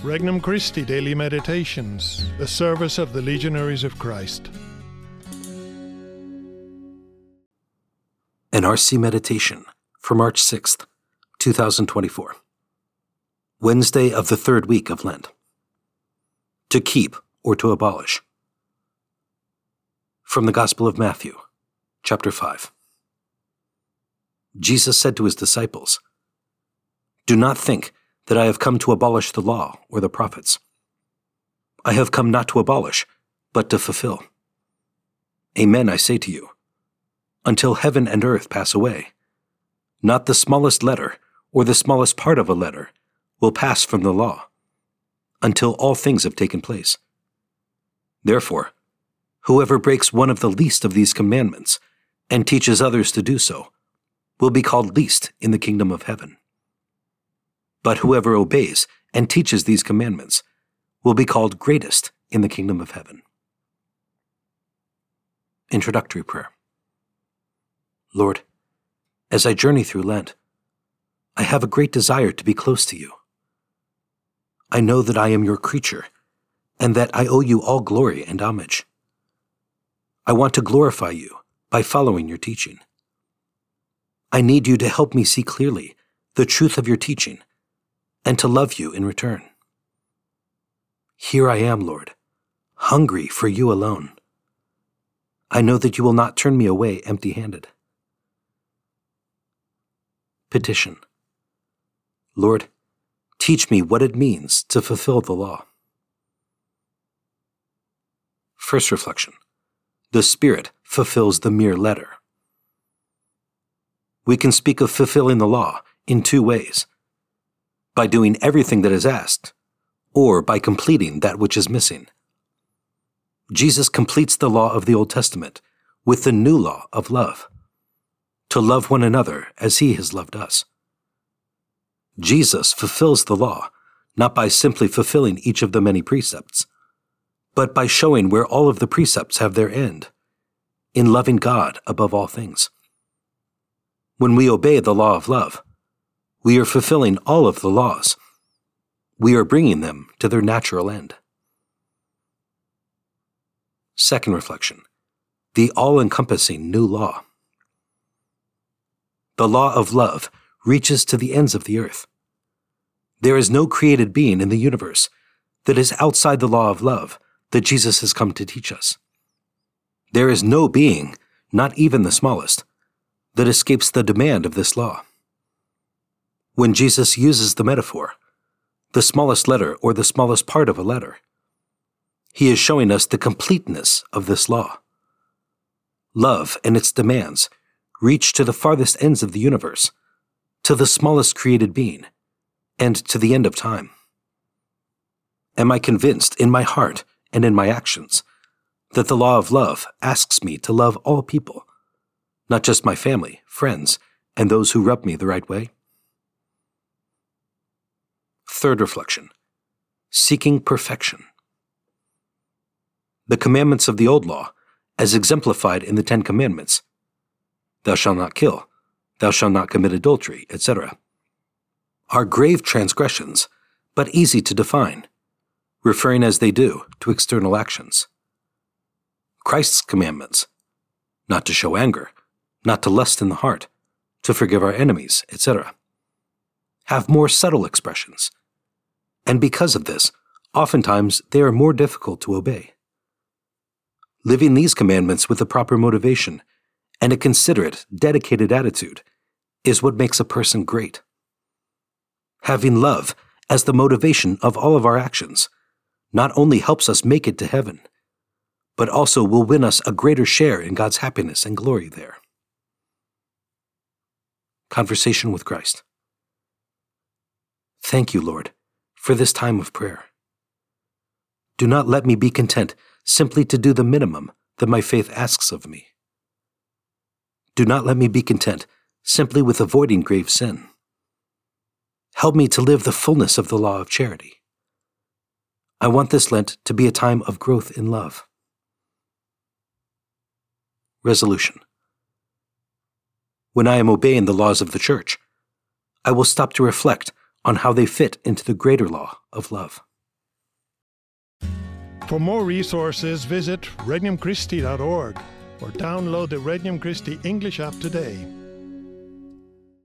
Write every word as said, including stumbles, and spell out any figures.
Regnum Christi Daily Meditations, the service of the Legionaries of Christ. An R C Meditation for March sixth, two thousand twenty-four. Wednesday of the third week of Lent. To keep or to abolish. From the Gospel of Matthew, chapter five. Jesus said to his disciples, "Do not think that I have come to abolish the law or the prophets. I have come not to abolish, but to fulfill. Amen, I say to you, until heaven and earth pass away, not the smallest letter or the smallest part of a letter will pass from the law, until all things have taken place. Therefore, whoever breaks one of the least of these commandments and teaches others to do so will be called least in the kingdom of heaven. But whoever obeys and teaches these commandments will be called greatest in the kingdom of heaven." Introductory Prayer. Lord, as I journey through Lent, I have a great desire to be close to you. I know that I am your creature and that I owe you all glory and homage. I want to glorify you by following your teaching. I need you to help me see clearly the truth of your teaching and to love you in return. Here I am, Lord, hungry for you alone. I know that you will not turn me away empty-handed. Petition. Lord, teach me what it means to fulfill the law. First reflection. The Spirit fulfills the mere letter. We can speak of fulfilling the law in two ways: by doing everything that is asked, or by completing that which is missing. Jesus completes the law of the Old Testament with the new law of love, to love one another as he has loved us. Jesus fulfills the law not by simply fulfilling each of the many precepts, but by showing where all of the precepts have their end, in loving God above all things. When we obey the law of love, we are fulfilling all of the laws. We are bringing them to their natural end. Second reflection. The all-encompassing new law. The law of love reaches to the ends of the earth. There is no created being in the universe that is outside the law of love that Jesus has come to teach us. There is no being, not even the smallest, that escapes the demand of this law. When Jesus uses the metaphor, the smallest letter or the smallest part of a letter, he is showing us the completeness of this law. Love and its demands reach to the farthest ends of the universe, to the smallest created being, and to the end of time. Am I convinced in my heart and in my actions that the law of love asks me to love all people, not just my family, friends, and those who rub me the right way? Third reflection. Seeking perfection. The commandments of the old law, as exemplified in the Ten Commandments, thou shalt not kill, thou shalt not commit adultery, et cetera, are grave transgressions, but easy to define, referring as they do to external actions. Christ's commandments, not to show anger, not to lust in the heart, to forgive our enemies, et cetera, have more subtle expressions, and because of this, oftentimes they are more difficult to obey. Living these commandments with the proper motivation and a considerate, dedicated attitude is what makes a person great. Having love as the motivation of all of our actions not only helps us make it to heaven, but also will win us a greater share in God's happiness and glory there. Conversation with Christ. Thank you, Lord, for this time of prayer. Do not let me be content simply to do the minimum that my faith asks of me. Do not let me be content simply with avoiding grave sin. Help me to live the fullness of the law of charity. I want this Lent to be a time of growth in love. Resolution. When I am obeying the laws of the Church, I will stop to reflect on how they fit into the greater law of love. For more resources, visit regnum christi dot org or download the Regnum Christi English app today.